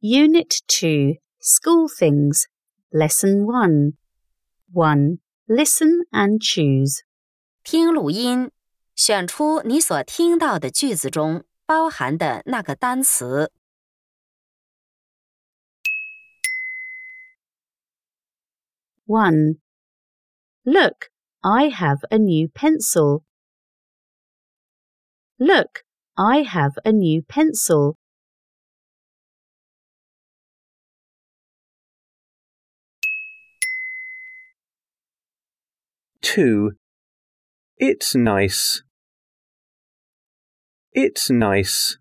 Unit 2, School Things, Lesson 1. 1. Listen and choose. 听录音，选出你所听到的句子中包含的那个单词。 1. Look, I have a new pencil. Look, I have a new pencil. 2. It's nice. It's nice.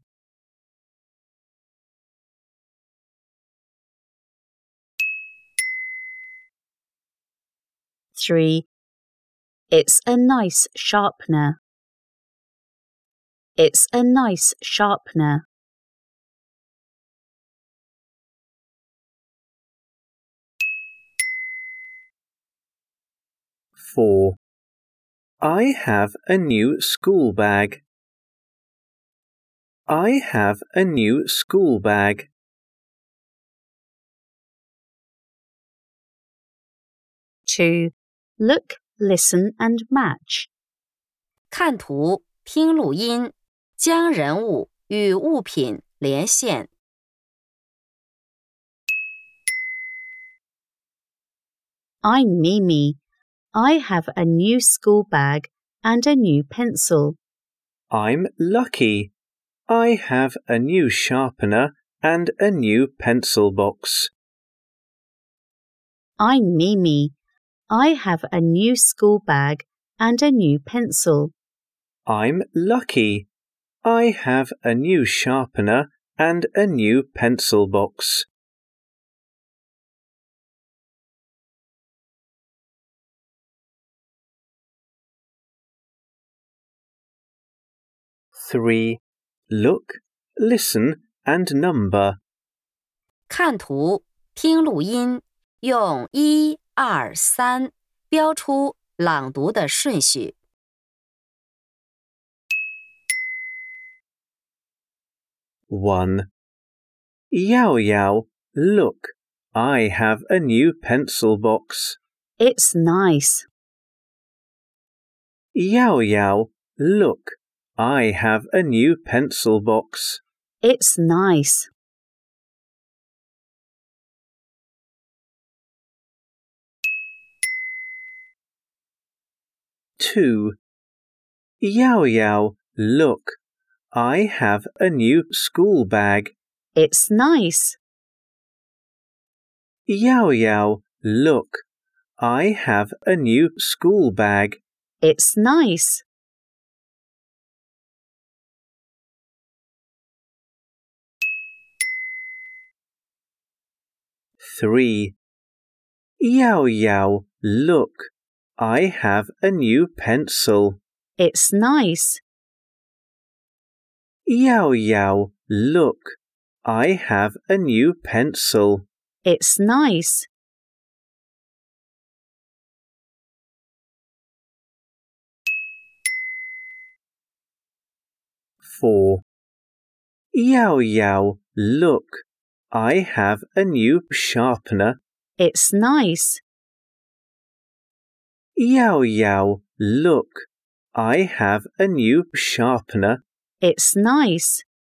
3. It's a nice sharpener. It's a nice sharpener. 4. I have a new school bag. I have a new school bag. 2. Look, listen and match. 看图，听录音，将人物与物品连线。 I'm Mimi. I have a new school bag and a new pencil. I'm Lucky. I have a new sharpener and a new pencil box. I'm Mimi. I have a new school bag and a new pencil. I'm Lucky. I have a new sharpener and a new pencil box. Three. Look, listen and number. 看图，听录音，用1、2、3标出朗读的顺序。 1. Yao Yao, look, I have a new pencil box. It's nice. Yao Yao, look, I have a new pencil box. It's nice. 2. Yao Yao, look, I have a new school bag. It's nice. Yao Yao, look, I have a new school bag. It's nice. 3. Yao Yao, look, I have a new pencil. It's nice. Yao Yao, look, I have a new pencil. It's nice. 4. Yao Yao, look, I have a new sharpener. It's nice. Yao Yao, look, I have a new sharpener. It's nice.